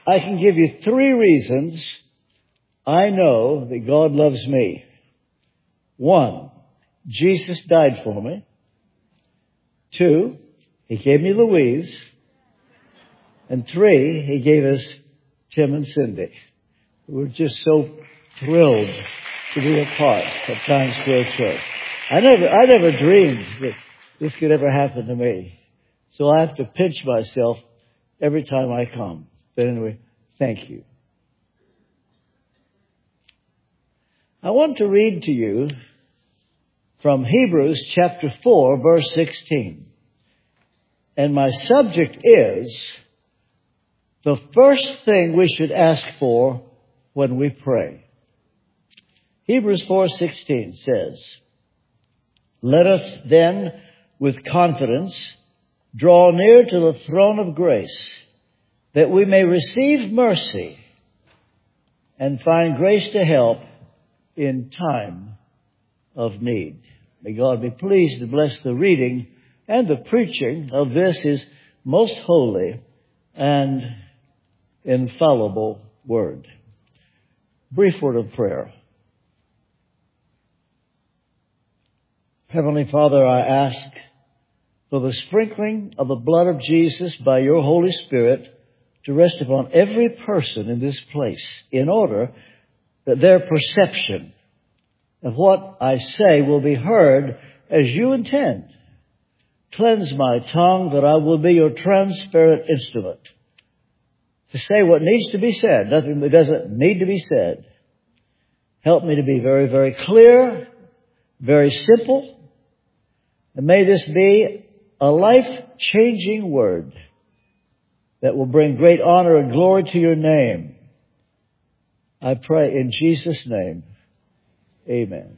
I can give you 3 reasons I know that God loves me. 1, Jesus died for me. 2, He gave me Louise. And 3, He gave us Tim and Cindy. We're just so thrilled to be a part of Times Square Church. I never dreamed that this could ever happen to me. So I have to pinch myself every time I come. But anyway, thank you. I want to read to you from Hebrews chapter 4, verse 16. And my subject is the first thing we should ask for when we pray. Hebrews 4:16 says, "Let us then with confidence draw near to the throne of grace, that we may receive mercy and find grace to help in time of need." May God be pleased to bless the reading and the preaching of this His most holy and infallible word. Brief word of prayer. Heavenly Father, I ask for the sprinkling of the blood of Jesus by your Holy Spirit to rest upon every person in this place, in order that their perception of what I say will be heard as you intend. Cleanse my tongue that I will be your transparent instrument to say what needs to be said, nothing that doesn't need to be said. Help me to be very, very clear, very simple, and may this be a life-changing word that will bring great honor and glory to your name. I pray in Jesus' name. Amen.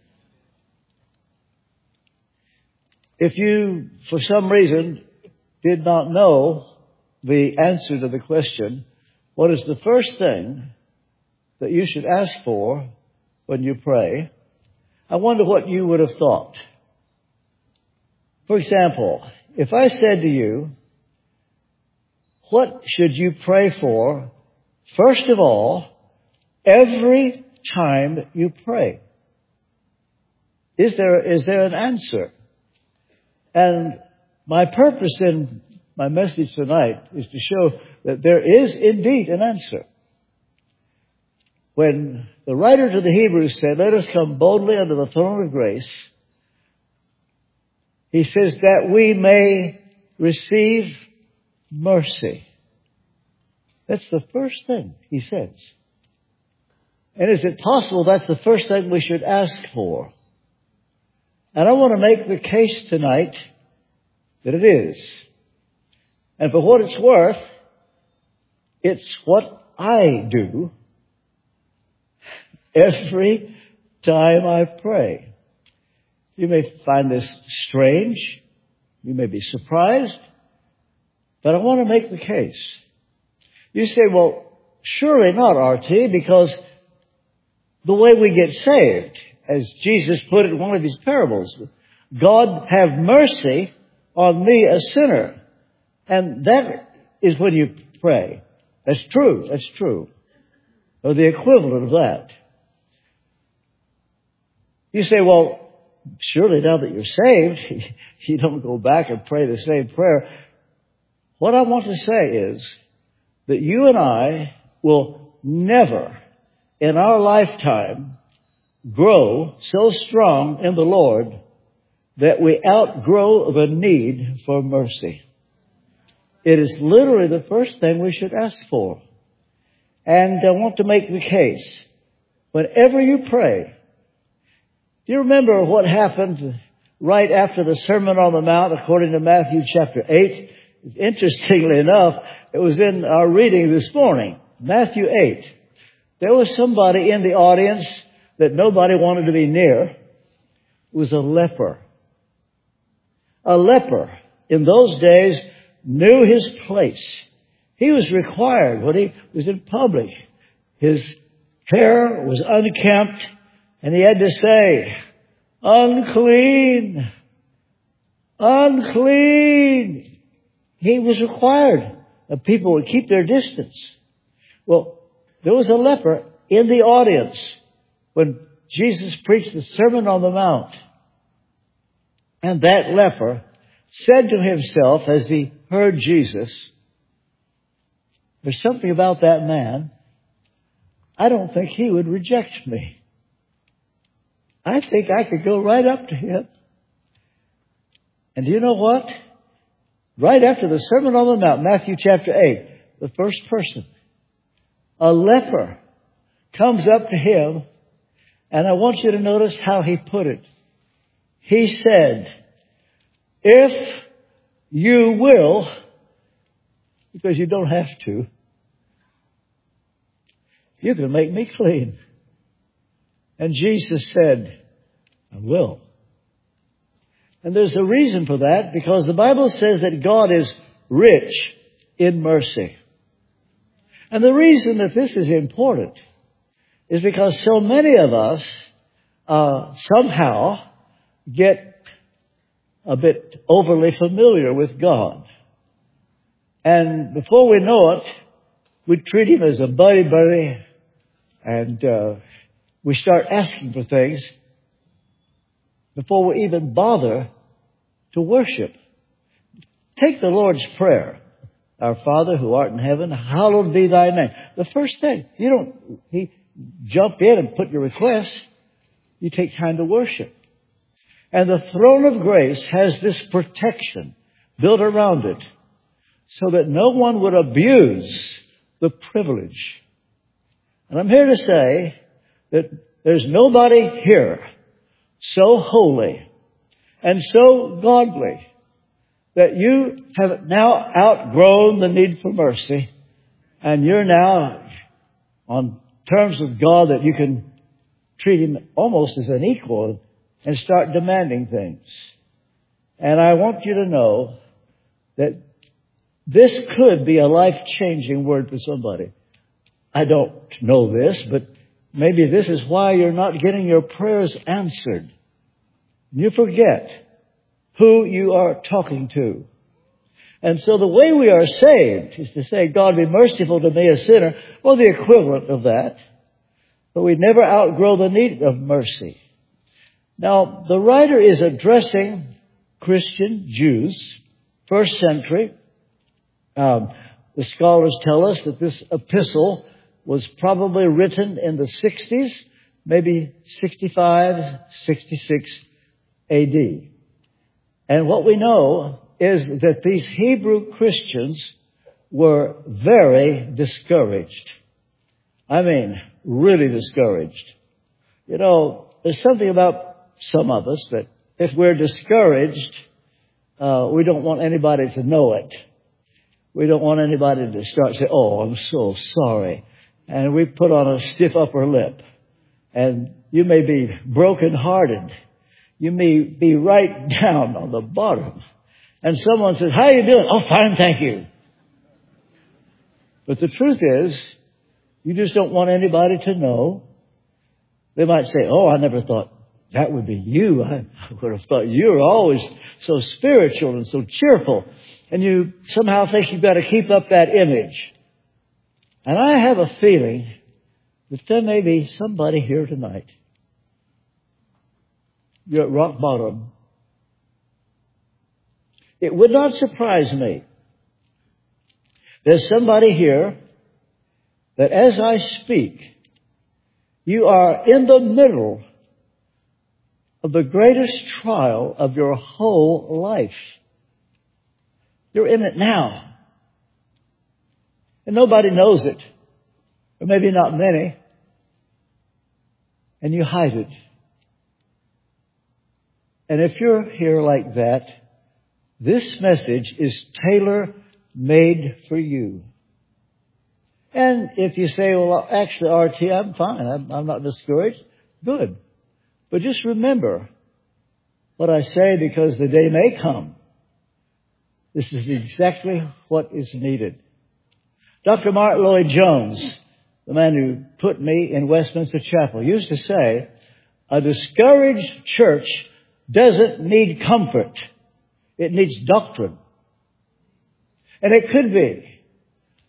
If you, for some reason, did not know the answer to the question, what is the first thing that you should ask for when you pray? I wonder what you would have thought. For example, if I said to you, what should you pray for, first of all, every time you pray? Is there an answer? And my purpose in my message tonight is to show that there is indeed an answer. When the writer to the Hebrews said, "Let us come boldly unto the throne of grace," he says that we may receive mercy. That's the first thing he says. And is it possible that's the first thing we should ask for? And I want to make the case tonight that it is. And for what it's worth, it's what I do every time I pray. You may find this strange. You may be surprised. But I want to make the case. You say, well, surely not, RT, because the way we get saved, as Jesus put it in one of his parables, God have mercy on me, a sinner. And that is when you pray. That's true. That's true. Or the equivalent of that. You say, well, surely now that you're saved, you don't go back and pray the same prayer. What I want to say is that you and I will never in our lifetime grow so strong in the Lord that we outgrow the need for mercy. It is literally the first thing we should ask for. And I want to make the case. Whenever you pray, do you remember what happened right after the Sermon on the Mount according to Matthew chapter 8? Interestingly enough, it was in our reading this morning, Matthew 8. There was somebody in the audience that nobody wanted to be near. It was a leper. A leper in those days knew his place. He was required when he was in public. His hair was unkempt and he had to say, "Unclean, unclean." He was required that people would keep their distance. Well, there was a leper in the audience when Jesus preached the Sermon on the Mount. And that leper said to himself as he heard Jesus, there's something about that man. I don't think he would reject me. I think I could go right up to him. And do you know what? Right after the Sermon on the Mount, Matthew chapter 8, the first person, a leper, comes up to him, and I want you to notice how he put it. He said, if you will, because you don't have to, you can make me clean. And Jesus said, I will. And there's a reason for that, because the Bible says that God is rich in mercy. And the reason that this is important is because so many of us somehow get a bit overly familiar with God. And before we know it, we treat Him as a buddy, and we start asking for things before we even bother to worship. Take the Lord's Prayer. Our Father who art in heaven, hallowed be thy name. The first thing, you jump in and put your request. You take time to worship. And the throne of grace has this protection built around it so that no one would abuse the privilege. And I'm here to say that there's nobody here so holy and so godly that you have now outgrown the need for mercy, and you're now on terms with God that you can treat Him almost as an equal and start demanding things. And I want you to know that this could be a life-changing word for somebody. I don't know this, but maybe this is why you're not getting your prayers answered. You forget who you are talking to. And so the way we are saved is to say, God, be merciful to me, a sinner, or the equivalent of that. But we never outgrow the need of mercy. Now, the writer is addressing Christian Jews, first century. The scholars tell us that this epistle was probably written in the 60s, maybe 65, 66 AD. And what we know is that these Hebrew Christians were very discouraged. I mean, really discouraged. You know, there's something about some of us that if we're discouraged, we don't want anybody to know it. We don't want anybody to start saying, oh, I'm so sorry. And we put on a stiff upper lip. And you may be brokenhearted. You may be right down on the bottom. And someone says, how are you doing? Oh, fine, thank you. But the truth is, you just don't want anybody to know. They might say, oh, I never thought that would be you. I would have thought you were always so spiritual and so cheerful. And you somehow think you've got to keep up that image. And I have a feeling that there may be somebody here tonight. You're at rock bottom. It would not surprise me. There's somebody here that as I speak, you are in the middle of the greatest trial of your whole life. You're in it now. And nobody knows it. Or maybe not many. And you hide it. And if you're here like that, this message is tailor-made for you. And if you say, well, actually, RT, I'm fine. I'm not discouraged. Good. But just remember what I say, because the day may come. This is exactly what is needed. Dr. Martin Lloyd-Jones, the man who put me in Westminster Chapel, used to say, a discouraged church doesn't need comfort. It needs doctrine. And it could be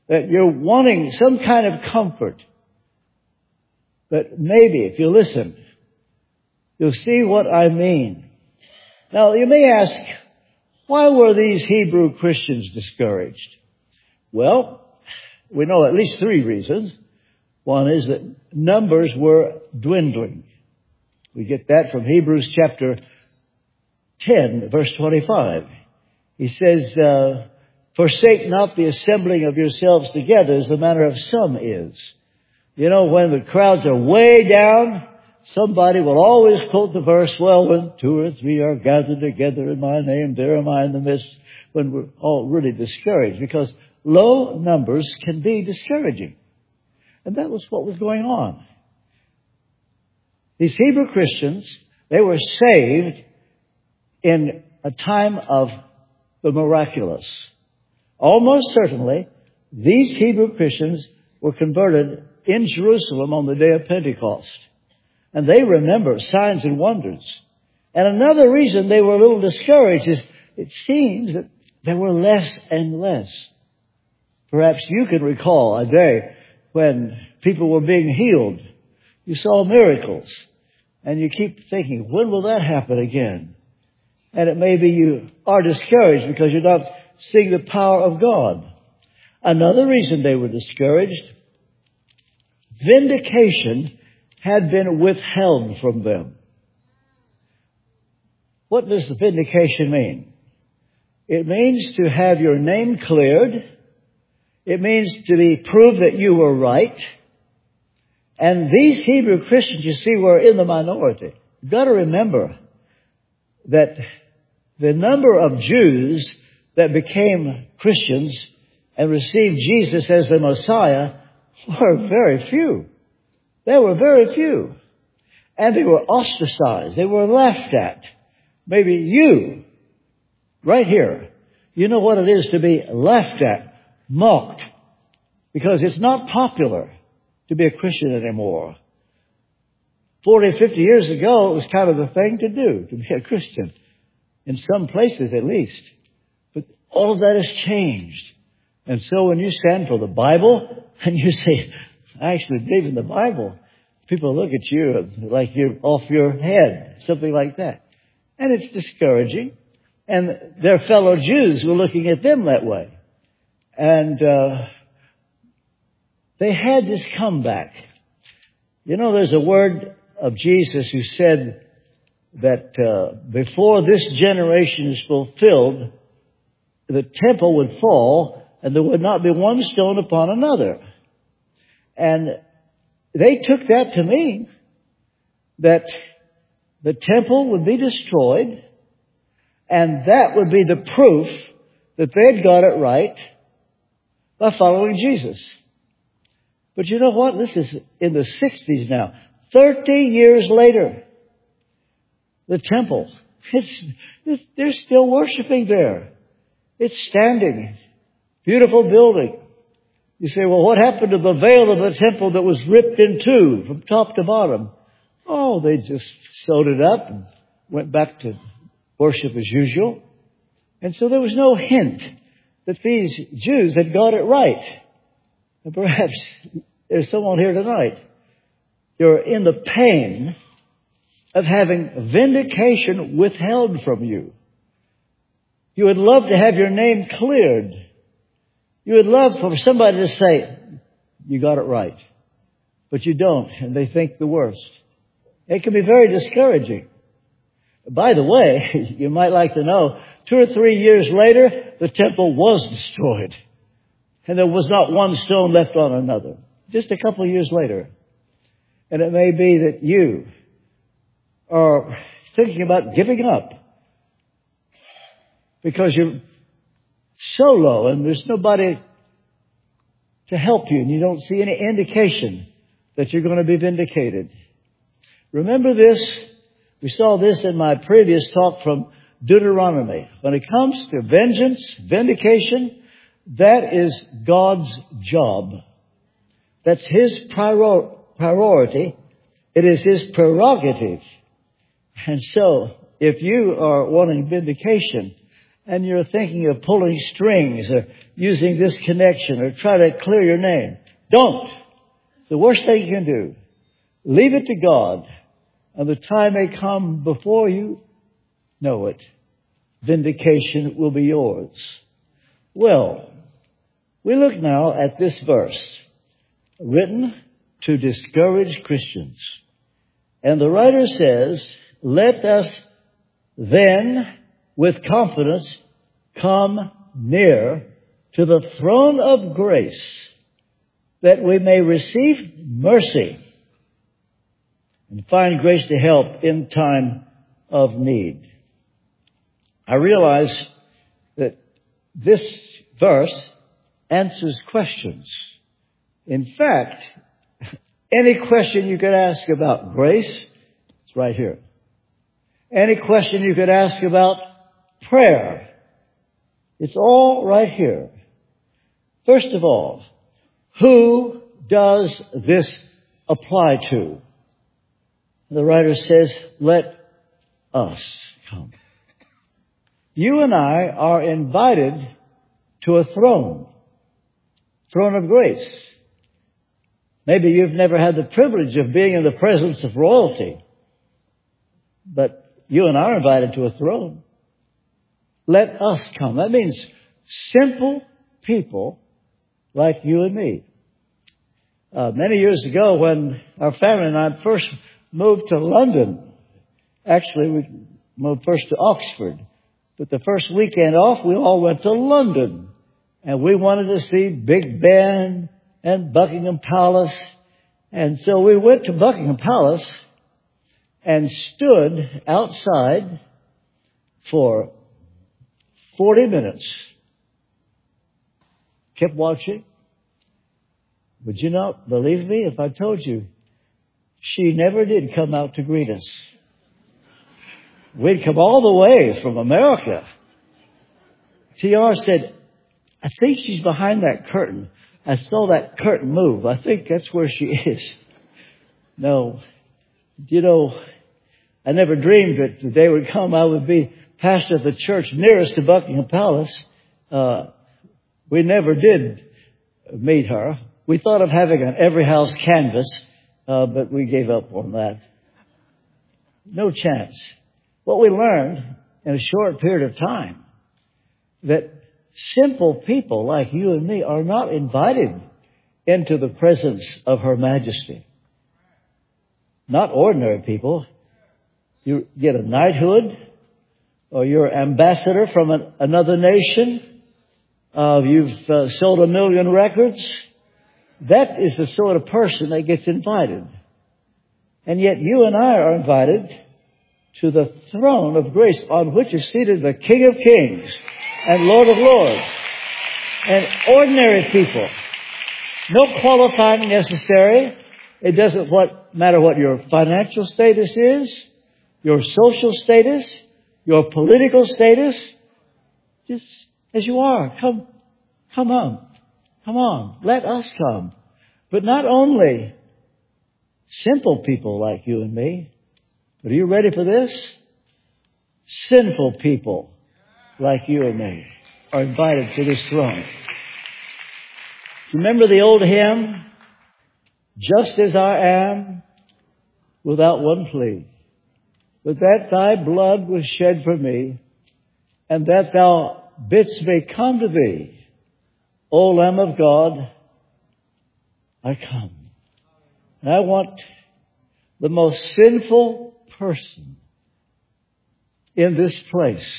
that you're wanting some kind of comfort. But maybe if you listen, you'll see what I mean. Now, you may ask, why were these Hebrew Christians discouraged? Well, we know at least three reasons. One is that numbers were dwindling. We get that from Hebrews chapter 10, verse 25. He says, forsake not the assembling of yourselves together as the manner of some is. You know, when the crowds are way down, somebody will always quote the verse, well, when two or three are gathered together in my name, there am I in the midst, when we're all really discouraged, because low numbers can be discouraging. And that was what was going on. These Hebrew Christians, they were saved in a time of the miraculous. Almost certainly, these Hebrew Christians were converted in Jerusalem on the day of Pentecost. And they remember signs and wonders. And another reason they were a little discouraged is it seems that there were less and less. Perhaps you can recall a day when people were being healed. You saw miracles. And you keep thinking, when will that happen again? And it may be you are discouraged because you're not seeing the power of God. Another reason they were discouraged, vindication had been withheld from them. What does the vindication mean? It means to have your name cleared. It means to be proved that you were right. And these Hebrew Christians, you see, were in the minority. You've got to remember that the number of Jews that became Christians and received Jesus as the Messiah were very few. There were very few. And they were ostracized. They were laughed at. Maybe you, right here, you know what it is to be laughed at, mocked, because it's not popular to be a Christian anymore. 40, 50 years ago, it was kind of the thing to do, to be a Christian. In some places, at least. But all of that has changed. And so when you stand for the Bible, and you say, I actually believe in the Bible, people look at you like you're off your head, something like that. And it's discouraging. And their fellow Jews were looking at them that way. And they had this comeback. You know, there's a word of Jesus who said that before this generation is fulfilled, the temple would fall and there would not be one stone upon another. And they took that to mean that the temple would be destroyed, and that would be the proof that they'd got it right by following Jesus. But you know what? This is in the 60s now. 30 years later, the temple, they're still worshiping there. It's standing. Beautiful building. You say, well, what happened to the veil of the temple that was ripped in two from top to bottom? Oh, they just sewed it up and went back to worship as usual. And so there was no hint that these Jews had got it right. And perhaps there's someone here tonight. You're in the pain of having vindication withheld from you. You would love to have your name cleared. You would love for somebody to say, you got it right. But you don't, and they think the worst. It can be very discouraging. By the way, you might like to know, 2 or 3 years later, the temple was destroyed. And there was not one stone left on another. Just a couple of years later. And it may be that you are thinking about giving up because you're so low and there's nobody to help you and you don't see any indication that you're going to be vindicated. Remember this. We saw this in my previous talk from Deuteronomy. When it comes to vengeance, vindication, that is God's job. That's His priority. It is His prerogative. And so, if you are wanting vindication and you're thinking of pulling strings or using this connection or try to clear your name. Don't. It's the worst thing you can do. Leave it to God, and the time may come before you know it. Vindication will be yours. Well, we look now at this verse, written to discourage Christians. And the writer says, let us then with confidence come near to the throne of grace, that we may receive mercy and find grace to help in time of need. I realize that this verse answers questions. In fact, any question you could ask about grace, it's right here. Any question you could ask about prayer, it's all right here. First of all, who does this apply to? The writer says, let us come. You and I are invited to a throne of grace. Maybe you've never had the privilege of being in the presence of royalty, but you and I are invited to a throne. Let us come. That means simple people like you and me. Many years ago, when our family and I first moved to London, actually we moved first to Oxford, but the first weekend off we all went to London, and we wanted to see Big Ben and Buckingham Palace. And so we went to Buckingham Palace and stood outside for 40 minutes. Kept watching. Would you not believe me if I told you she never did come out to greet us? We'd come all the way from America. TR said, I think she's behind that curtain. I saw that curtain move. I think that's where she is. No. You know, I never dreamed that the day would come I would be pastor of the church nearest to Buckingham Palace. We never did meet her. We thought of having an every house canvas, but we gave up on that. No chance. What we learned in a short period of time, that simple people like you and me are not invited into the presence of Her Majesty. Not ordinary people. You get a knighthood, or you're ambassador from another nation. You've sold 1 million records. That is the sort of person that gets invited. And yet you and I are invited to the throne of grace on which is seated the King of Kings and Lord of Lords. And ordinary people. No qualifying necessary. It doesn't matter what your financial status is, your social status, your political status. Just as you are. Come on. Let us come. But not only simple people like you and me, but are you ready for this? Sinful people like you and me are invited to this throne. Remember the old hymn? Just as I am, without one plea, but that thy blood was shed for me, and that thou bidst me come to thee, O Lamb of God, I come. And I want the most sinful person in this place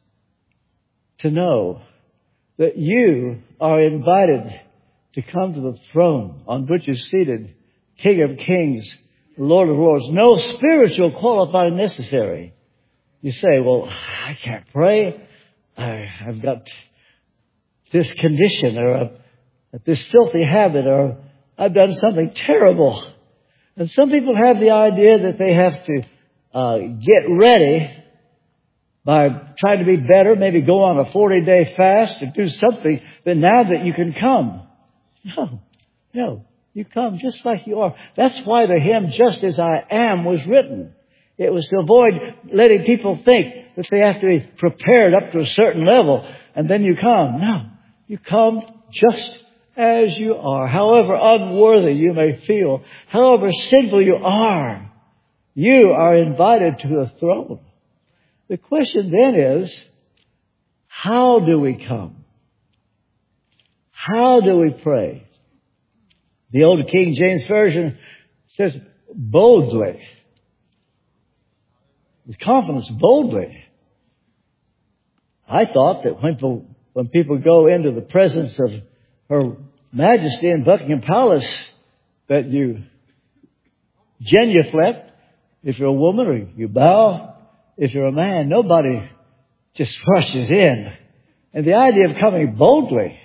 to know that you are invited to come to the throne on which is seated King of Kings, Lord of Lords. No spiritual qualifying necessary. You say, well, I can't pray. I've got this condition, or this filthy habit, or I've done something terrible. And some people have the idea that they have to get ready by trying to be better, maybe go on a 40-day fast or do something, but now that you can come. No, you come just like you are. That's why the hymn, Just As I Am, was written. It was to avoid letting people think that they have to be prepared up to a certain level and then you come. No. You come just as you are. However unworthy you may feel, however sinful you are invited to the throne. The question then is, how do we come? How do we pray? The old King James Version says boldly. With confidence, boldly. I thought that when people go into the presence of Her Majesty in Buckingham Palace, that you genuflect. If you're a woman, or you bow. If you're a man, nobody just rushes in. And the idea of coming boldly,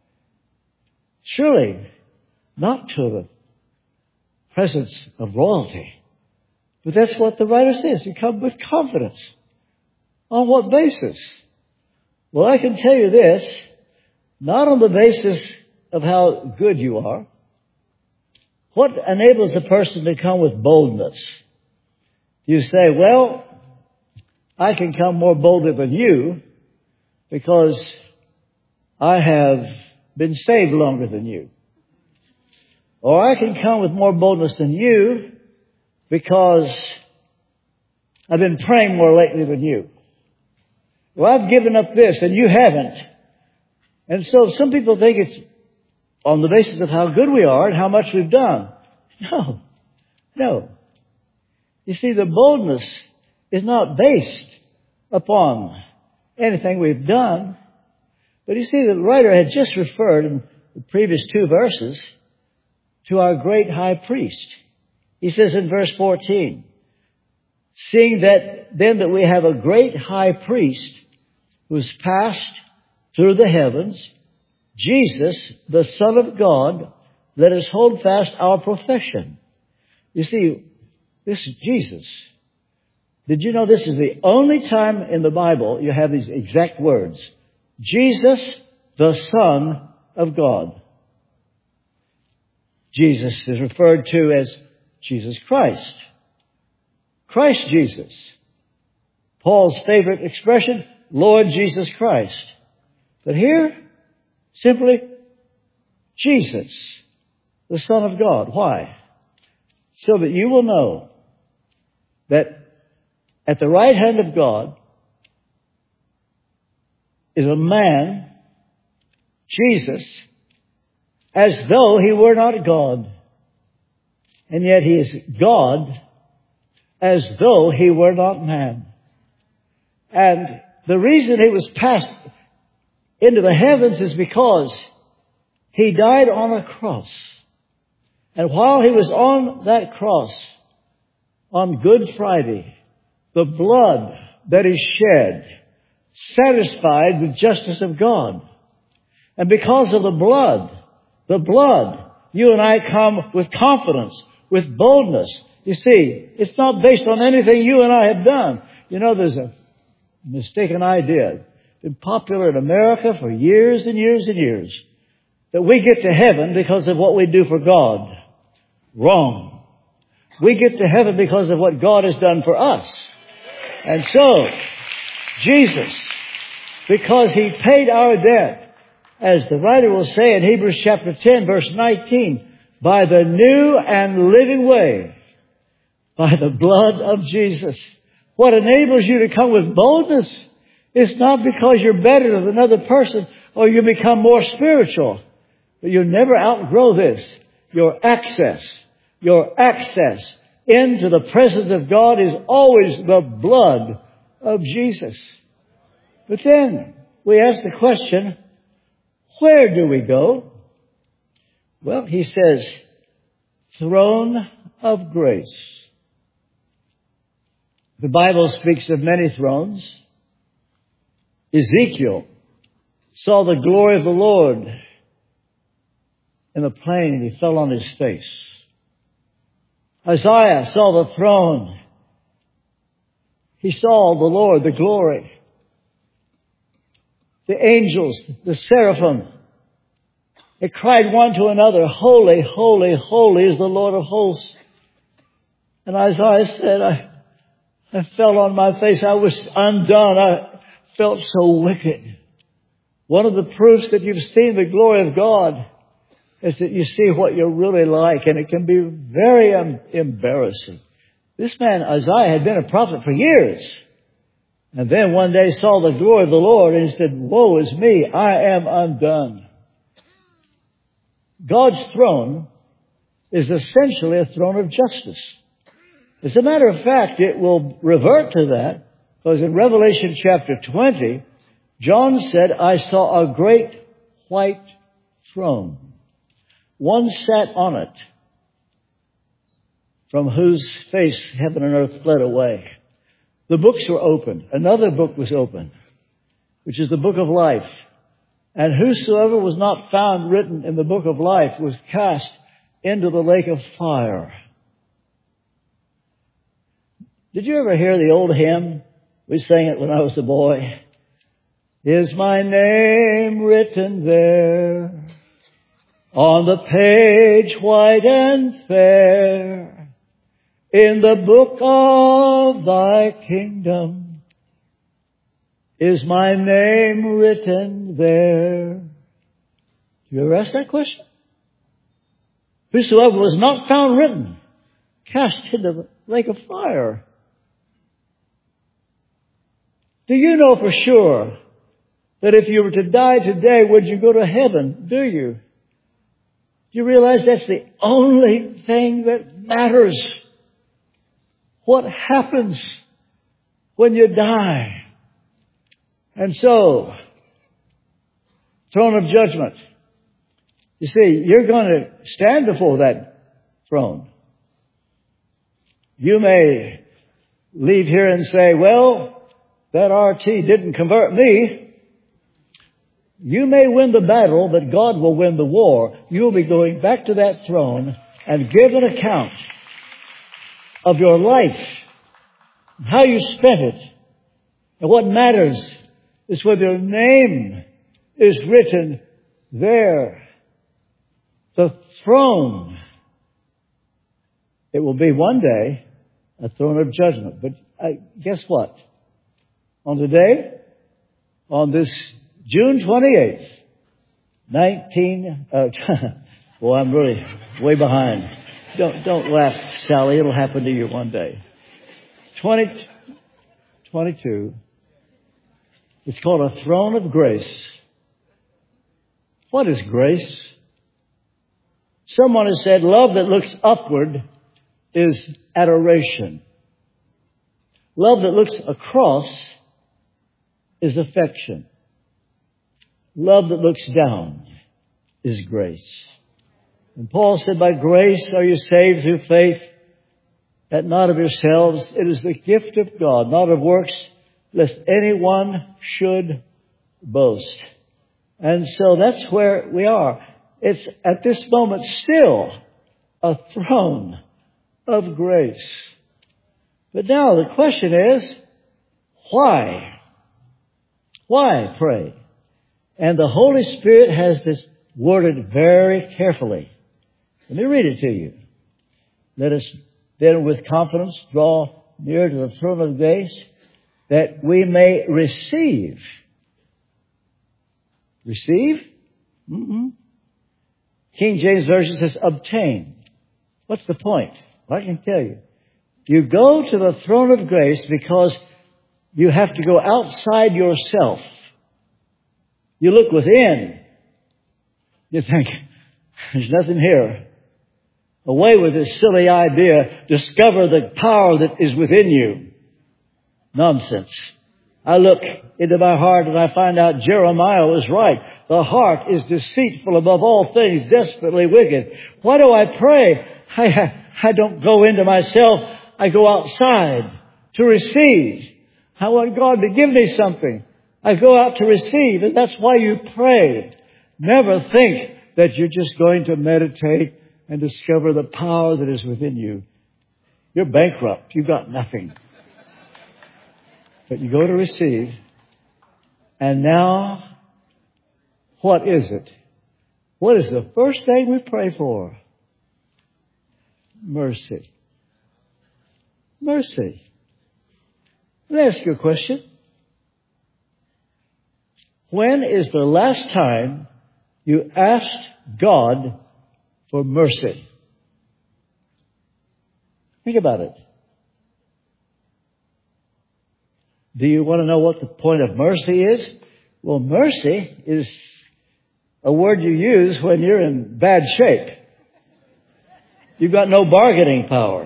surely not to the presence of royalty. But that's what the writer says. You come with confidence. On what basis? Well, I can tell you this. Not on the basis of how good you are. What enables a person to come with boldness? You say, well, I can come more boldly than you because I have been saved longer than you. Or I can come with more boldness than you because I've been praying more lately than you. Well, I've given up this and you haven't. And so some people think it's on the basis of how good we are and how much we've done. No. You see, the boldness is not based upon anything we've done. But you see, the writer had just referred in the previous 2 verses to our great high priest. He says in verse 14, seeing that then that we have a great high priest who's passed through the heavens, Jesus, the Son of God, let us hold fast our profession. You see, this is Jesus. Did you know this is the only time in the Bible you have these exact words? Jesus, the Son of God. Jesus is referred to as Jesus Christ. Christ Jesus. Paul's favorite expression, Lord Jesus Christ. But here, simply, Jesus, the Son of God. Why? So that you will know that at the right hand of God is a man, Jesus, as though he were not God. And yet he is God as though he were not man. And the reason he was passed into the heavens is because he died on a cross. And while he was on that cross, on Good Friday, the blood that he shed satisfied the justice of God. And because of the blood, you and I come with confidence, with boldness. You see, it's not based on anything you and I have done. You know, there's a mistaken idea. It's been popular in America for years and years and years that we get to heaven because of what we do for God. Wrong. We get to heaven because of what God has done for us. And so, Jesus, because he paid our debt, as the writer will say in Hebrews chapter 10, verse 19, by the new and living way, by the blood of Jesus. What enables you to come with boldness is not because you're better than another person or you become more spiritual. But you'll never outgrow this. Your access into the presence of God is always the blood of Jesus. But then we ask the question, where do we go? Well, he says, throne of grace. The Bible speaks of many thrones. Ezekiel saw the glory of the Lord in the plain and he fell on his face. Isaiah saw the throne. He saw the Lord, the glory. The angels, the seraphim, they cried one to another, holy, holy, holy is the Lord of hosts. And Isaiah said, I fell on my face. I was undone. I felt so wicked. One of the proofs that you've seen the glory of God is that you see what you're really like, and it can be very embarrassing. This man, Isaiah, had been a prophet for years. And then one day saw the glory of the Lord, and he said, "Woe is me, I am undone." God's throne is essentially a throne of justice. As a matter of fact, it will revert to that, because in Revelation chapter 20, John said, "I saw a great white throne. One sat on it, from whose face heaven and earth fled away." The books were opened. Another book was opened, which is the book of life. And whosoever was not found written in the book of life was cast into the lake of fire. Did you ever hear the old hymn? We sang it when I was a boy. Is my name written there on the page white and fair, in the book of thy kingdom? Is my name written there? Do you ever ask that question? Whosoever was not found written, cast into the lake of fire. Do you know for sure that if you were to die today, would you go to heaven? Do you? Do you realize that's the only thing that matters? What happens when you die? And so, throne of judgment. You see, you're going to stand before that throne. You may leave here and say, "Well, that RT didn't convert me." You may win the battle, but God will win the war. You'll be going back to that throne and give an account of your life, how you spent it. And what matters is whether your name is written there. The throne. It will be one day a throne of judgment. But guess what? On today, on this June 28th, well, I'm really way behind. Don't laugh, Sally. It'll happen to you one day. 2022. It's called a throne of grace. What is grace? Someone has said love that looks upward is adoration. Love that looks across is affection. Love that looks down is grace. And Paul said, "By grace are you saved through faith, that not of yourselves. It is the gift of God, not of works, lest anyone should boast." And so that's where we are. It's at this moment still a throne of grace. But now the question is, why? Why pray? And the Holy Spirit has this worded very carefully. Let me read it to you. Let us then with confidence draw near to the throne of grace, that we may receive. Receive? King James Version says obtain. What's the point? Well, I can tell you. You go to the throne of grace because you have to go outside yourself. You look within. You think, there's nothing here. Away with this silly idea. Discover the power that is within you. Nonsense. I look into my heart and I find out Jeremiah was right. The heart is deceitful above all things, desperately wicked. Why do I pray? I don't go into myself. I go outside to receive. I want God to give me something. I go out to receive, and that's why you pray. Never think that you're just going to meditate and discover the power that is within you. You're bankrupt. You've got nothing. But you go to receive. And now, what is it? What is the first thing we pray for? Mercy. Mercy. Let me ask you a question. When is the last time you asked God for mercy? Think about it. Do you want to know what the point of mercy is? Well, mercy is a word you use when you're in bad shape. You've got no bargaining power.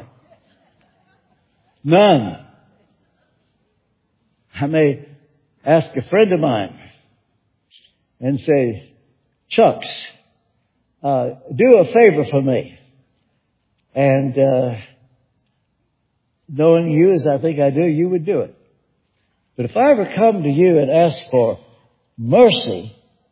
None. I may ask a friend of mine and say, Chucks, do a favor for me. And knowing you as I think I do, you would do it. But if I ever come to you and ask for mercy,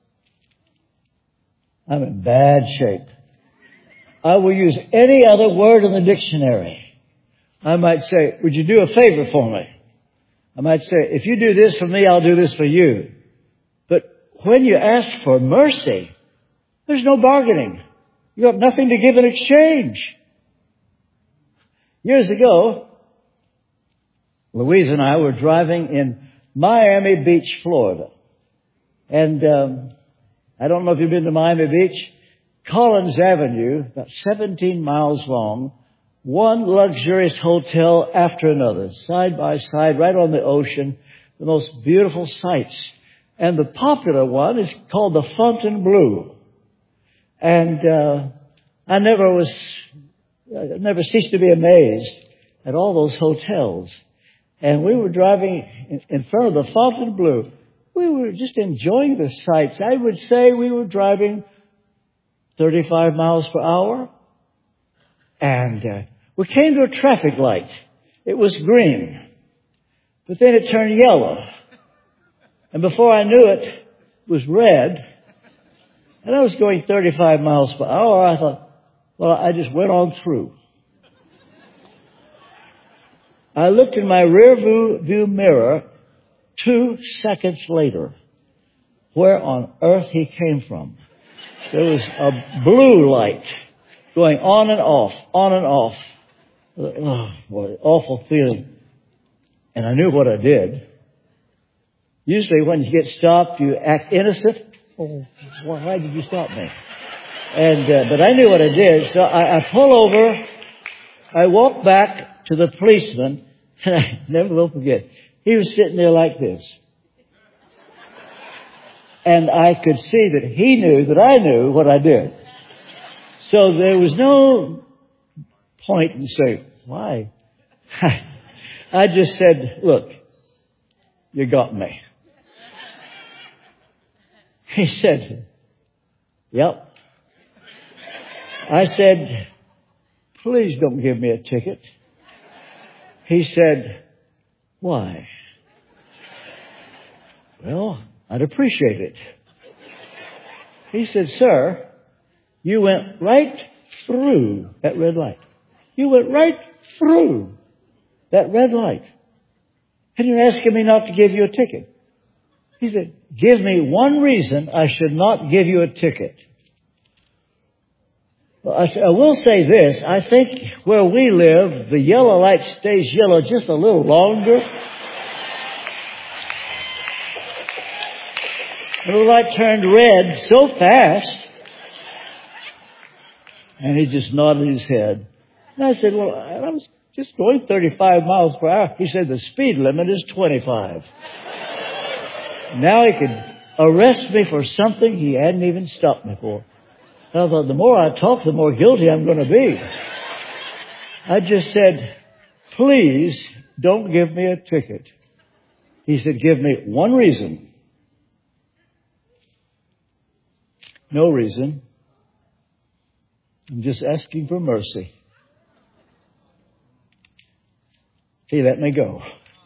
I'm in bad shape. I will use any other word in the dictionary. I might say, would you do a favor for me? I might say, if you do this for me, I'll do this for you. But when you ask for mercy, there's no bargaining. You have nothing to give in exchange. Years ago, Louise and I were driving in Miami Beach, Florida. And I don't know if you've been to Miami Beach. Collins Avenue, about 17 miles long, one luxurious hotel after another, side by side, right on the ocean, the most beautiful sights. And the popular one is called the Fontainebleau. And I never ceased to be amazed at all those hotels. And we were driving in front of the Fontainebleau. We were just enjoying the sights. I would say we were driving 35 miles per hour. And we came to a traffic light. It was green. But then it turned yellow. And before I knew it, it was red. And I was going 35 miles per hour. I thought, well, I just went on through. I looked in my rear view mirror 2 seconds later. Where on earth he came from? There was a blue light going on and off, on and off. Oh, what an awful feeling. And I knew what I did. Usually when you get stopped, you act innocent. Oh, why did you stop me? And but I knew what I did, so I pull over. I walk back to the policeman, and I never will forget. He was sitting there like this. And I could see that he knew that I knew what I did. So there was no point in saying, why? I just said, look, you got me. He said, yep. I said, please don't give me a ticket. He said, why? Well, I'd appreciate it. He said, sir, you went right through that red light. You went right through that red light. And you're asking me not to give you a ticket. He said, give me one reason I should not give you a ticket. Well, I will say this. I think where we live, the yellow light stays yellow just a little longer. The light turned red so fast. And he just nodded his head. And I said, well, I was just going 35 miles per hour. He said, the speed limit is 25. Now he could arrest me for something he hadn't even stopped me for. And I thought, the more I talk, the more guilty I'm going to be. I just said, please don't give me a ticket. He said, give me one reason. No reason. I'm just asking for mercy. He let me go.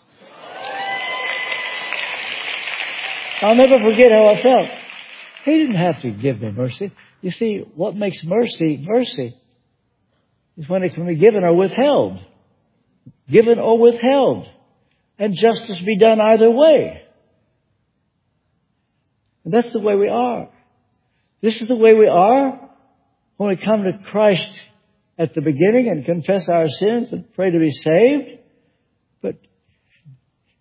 I'll never forget how I felt. He didn't have to give me mercy. You see, what makes mercy mercy is when it can be given or withheld. Given or withheld. And justice be done either way. And that's the way we are. This is the way we are when we come to Christ at the beginning and confess our sins and pray to be saved. But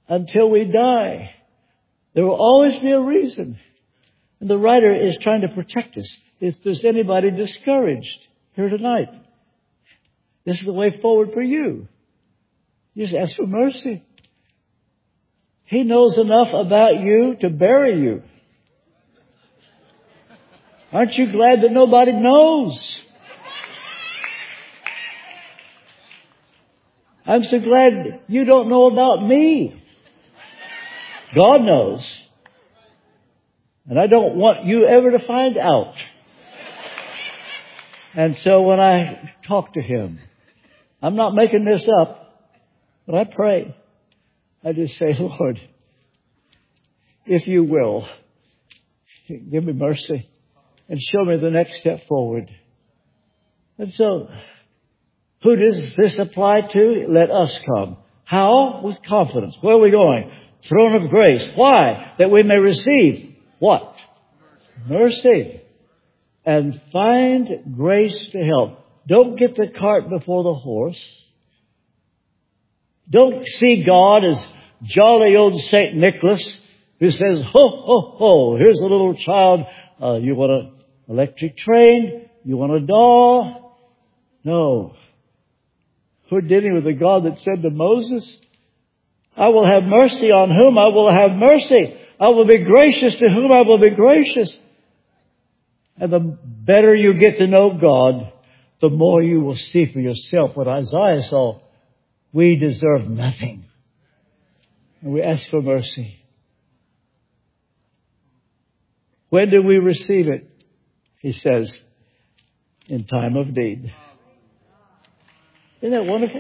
until we die. There will always be a reason. And the writer is trying to protect us. If there's anybody discouraged here tonight, this is the way forward for you. You just ask for mercy. He knows enough about you to bury you. Aren't you glad that nobody knows? I'm so glad you don't know about me. God knows. And I don't want you ever to find out. And so when I talk to Him, I'm not making this up, but I pray. I just say, Lord, if you will, give me mercy and show me the next step forward. And so, who does this apply to? Let us come. How? With confidence. Where are we going? Throne of grace. Why? That we may receive what? Mercy. And find grace to help. Don't get the cart before the horse. Don't see God as jolly old St. Nicholas who says, ho, ho, ho, here's a little child. You want an electric train? You want a doll? No. We're dealing with a God that said to Moses, I will have mercy on whom I will have mercy. I will be gracious to whom I will be gracious. And the better you get to know God, the more you will see for yourself what Isaiah saw. We deserve nothing. And we ask for mercy. When do we receive it? He says, in time of need. Isn't that wonderful?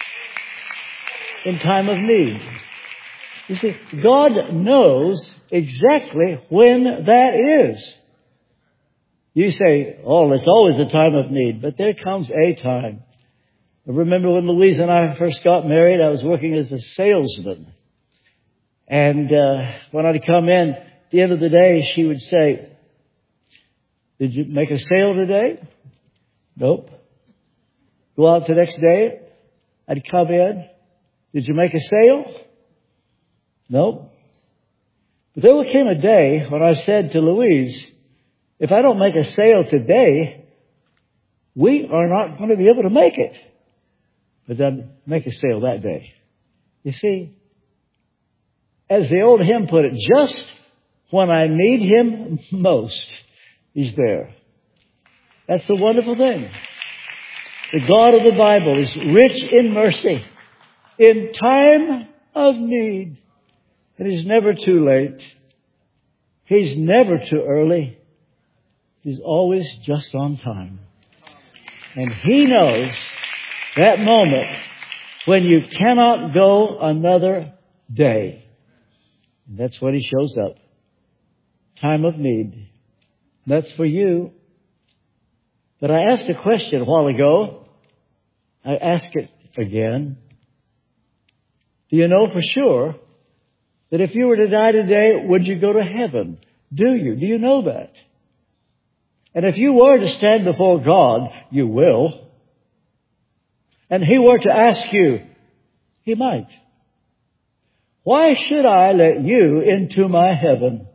In time of need. You see, God knows exactly when that is. You say, oh, it's always a time of need. But there comes a time. I remember when Louise and I first got married, I was working as a salesman. And when I'd come in, at the end of the day, she would say, did you make a sale today? Nope. Go out the next day, I'd come in. Did you make a sale? Nope. But there came a day when I said to Louise, if I don't make a sale today, we are not going to be able to make it. But then make a sale that day. You see, as the old hymn put it, just when I need Him most, He's there. That's the wonderful thing. The God of the Bible is rich in mercy in time of need. And He's never too late. He's never too early. He's always just on time. And He knows that moment when you cannot go another day. And that's when He shows up. Time of need. That's for you. But I asked a question a while ago. I ask it again. Do you know for sure that if you were to die today, would you go to heaven? Do you? Do you know that? And if you were to stand before God, you will. And He were to ask you, He might. Why should I let you into my heaven?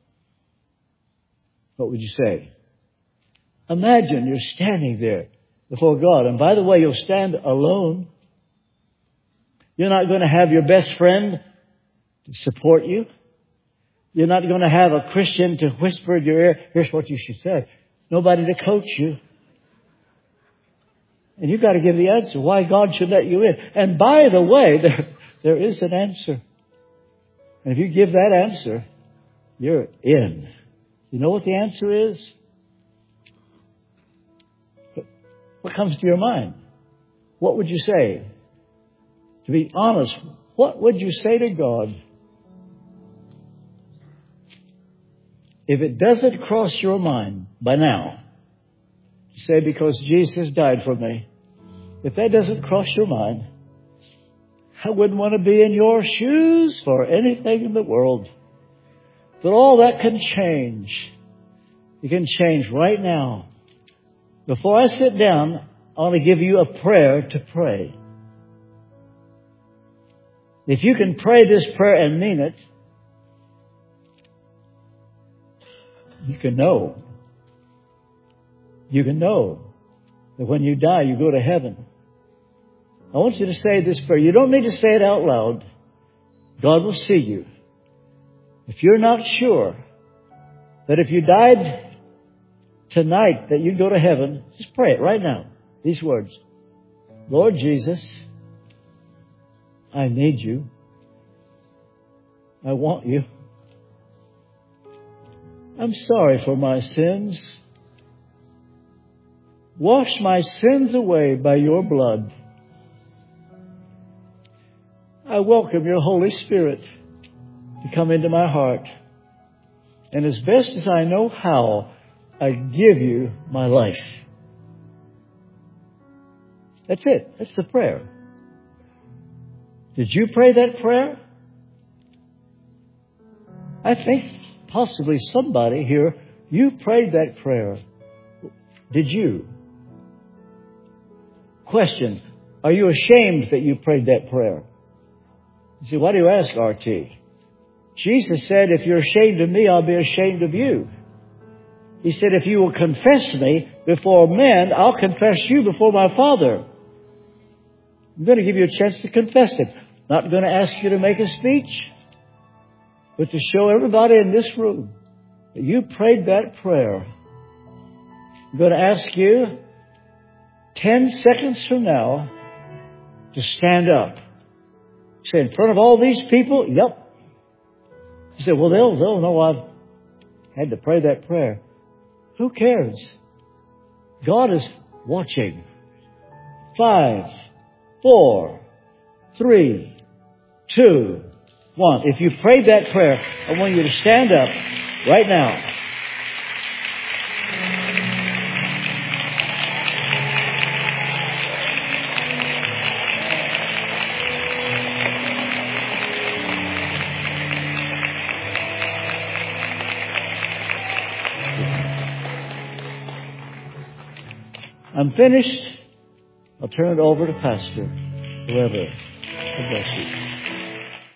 What would you say? Imagine you're standing there before God. And by the way, you'll stand alone. You're not going to have your best friend to support you. You're not going to have a Christian to whisper in your ear, here's what you should say. Nobody to coach you. And you've got to give the answer why God should let you in. And by the way, there is an answer. And if you give that answer, you're in. You know what the answer is? What comes to your mind? What would you say? To be honest, what would you say to God? If it doesn't cross your mind by now, say, because Jesus died for me. If that doesn't cross your mind, I wouldn't want to be in your shoes for anything in the world. But all that can change. It can change right now. Before I sit down, I want to give you a prayer to pray. If you can pray this prayer and mean it, you can know. You can know that when you die, you go to heaven. I want you to say this prayer. You don't need to say it out loud. God will see you. If you're not sure that if you died tonight that you'd go to heaven, just pray it right now. These words. Lord Jesus, I need you. I want you. I'm sorry for my sins. Wash my sins away by your blood. I welcome your Holy Spirit to come into my heart. And as best as I know how, I give you my life. That's it. That's the prayer. Did you pray that prayer? I think possibly somebody here, you prayed that prayer. Did you? Question, are you ashamed that you prayed that prayer? You say, why do you ask, R.T.? Jesus said, if you're ashamed of me, I'll be ashamed of you. He said, if you will confess me before men, I'll confess you before my Father. I'm going to give you a chance to confess it. Not going to ask you to make a speech, but to show everybody in this room that you prayed that prayer. I'm going to ask you 10 seconds from now to stand up. Say, in front of all these people? Yep. You say, well, they'll know I've had to pray that prayer. Who cares? God is watching. 5, 4, 3, 2, 1. If you prayed that prayer, I want you to stand up right now. I'm finished. I'll turn it over to Pastor, whoever. God bless you.